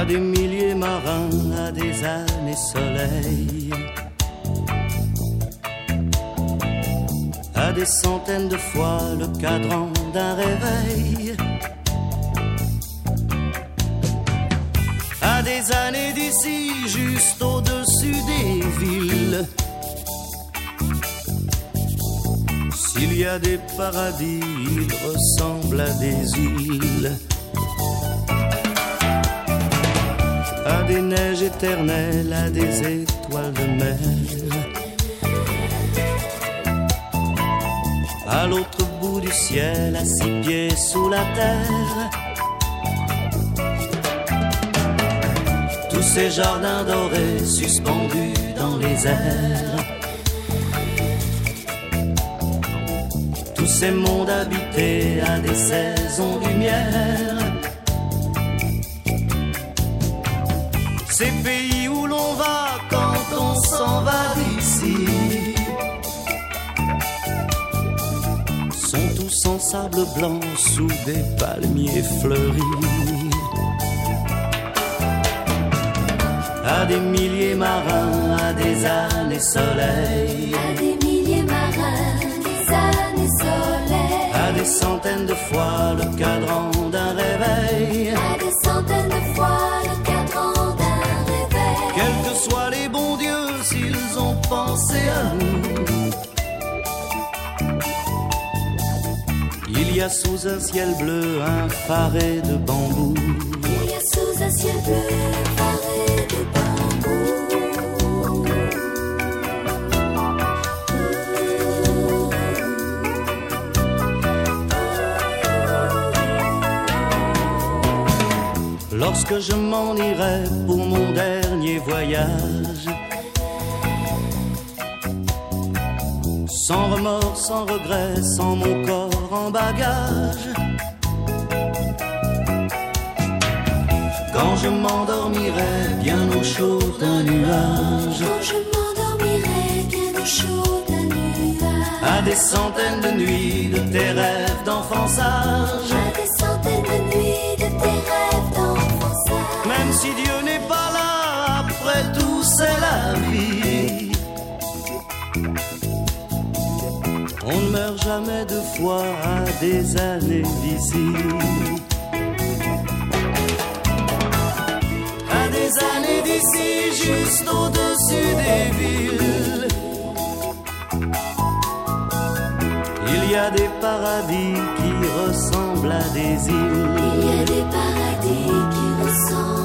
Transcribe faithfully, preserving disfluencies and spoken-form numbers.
des milliers marins, à des années soleil, à des centaines de fois le cadran d'un réveil, à des années d'ici, juste au-dessus des villes. S'il y a des paradis, ils ressemblent à des îles, à des neiges éternelles, à des étoiles de mer. À l'autre bout du ciel, à six pieds sous la terre, tous ces jardins dorés suspendus dans les airs, tous ces mondes habités à des saisons lumière, ces pays où l'on va quand on s'en va d'ici, sont tous en sable blanc sous des palmiers fleuris. À des milliers marins, à des années soleil, à des milliers marins, des années soleil, à des centaines de fois le cadran d'un réveil, à des centaines de fois le cadran d'un réveil. Quels que soient les bons dieux, s'ils ont pensé à nous, il y a sous un ciel bleu un faré de bambou. Il y a sous un ciel bleu un faré de bambou. Lorsque je m'en irai pour mon dernier voyage, sans remords, sans regret, sans mon corps en bagage, quand je m'endormirai bien au chaud d'un nuage, Quand je m'endormirai bien au chaud d'un nuage, à des centaines de nuits de tes rêves d'enfançage, à des centaines de nuits de tes rêves d'enfançage. même si Dieu n'est pas là, après tout c'est la vie. On ne meurt jamais deux fois à des années d'ici. À des années d'ici, juste au-dessus des villes, il y a des paradis qui ressemblent à des îles. Il y a des paradis qui ressemblent